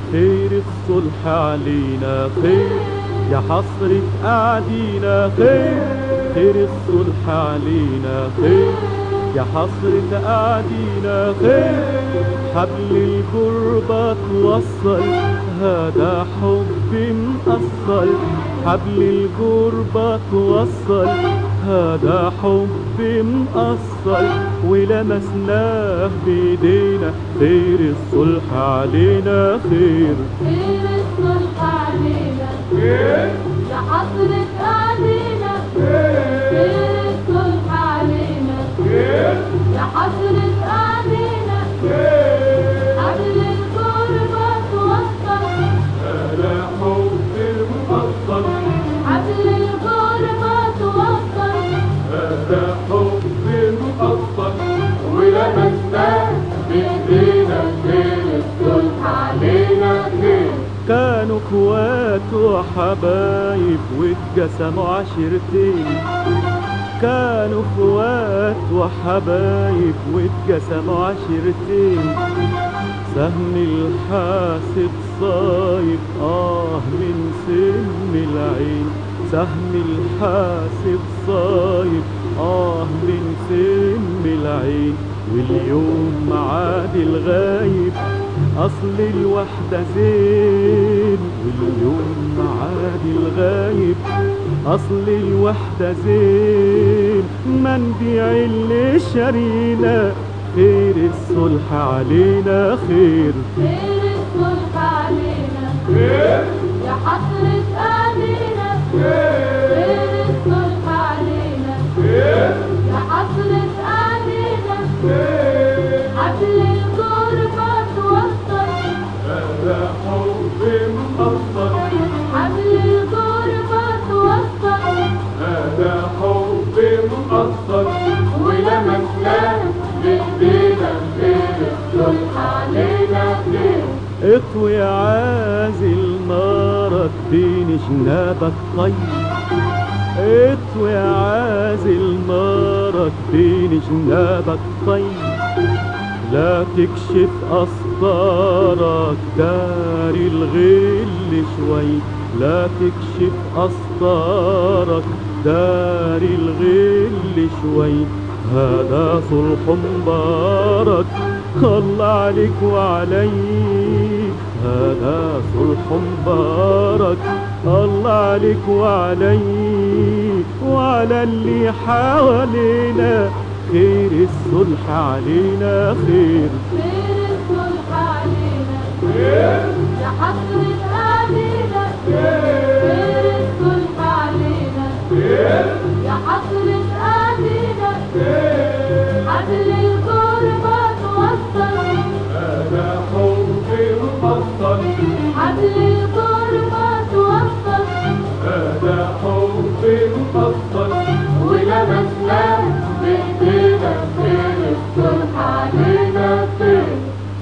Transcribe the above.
خير الصلح علينا خير، يا حسرة قاعدينا خير. خير الصلح علينا خير، يا حسرة قاعدينا خير. حبل الغربة توصل، هذا حب مقصل. حبل الغربة توصل، هذا حب مقصل. ولمسناه بايدينا، خير الصلح علينا خير. خير الصلح علينا خير، يا حسرة قاعدينا خير الصلح علينا خير، يا حسرة قاعدينا خير. حبل الغربة توصل، هذا حب مقصل. حبل الغربة توصل، هذا حب مقصل. ولمسناه بايدينا، خير الصلح علينا خير. كانوا اخوات وحبايب واتقسموا عشيرتين. كانوا اخوات وحبايب واتقسموا عشيرتين. سهم الحاسب صايب من سم العين. سهم الحاسب صايب من سم العين. واليوم معاد الغايب، أصل الوحدة زين. واليوم معاد الغايب، أصل الوحدة زين. ما نبيع اللي شرينا، خير الصلح علينا خير. خير الصلح علينا خير، يا حسرة قاعدينا خير الصلح علينا خير، يا حسرة قاعدينا خير. حبل الغربة توصل، هذا حب مقصر. حبل الغربة توصل، هذا حب مقصر. ولمسناه بايدينا، خير الصلح علينا خير. اطوي عازل نارك بين جنابك طيب. اطوي عازل نارك بين جنابك طيب. لا تكشف أسطارك، داري الغل شوي. لا تكشف أسطارك، داري الغل شوي. هذا صلح مبارك، الله عليك وعلي. هذا صلح مبارك، الله عليك وعلي وعلى اللي حوالينا. خير الصلح علينا خير. خير الصلح علينا خير، يا حسرة قاعدينا خير الصلح علينا خير، يا حسرة قاعدينا خير. حبل الغربة توصل، هذا حب مقصر. حبل الغربة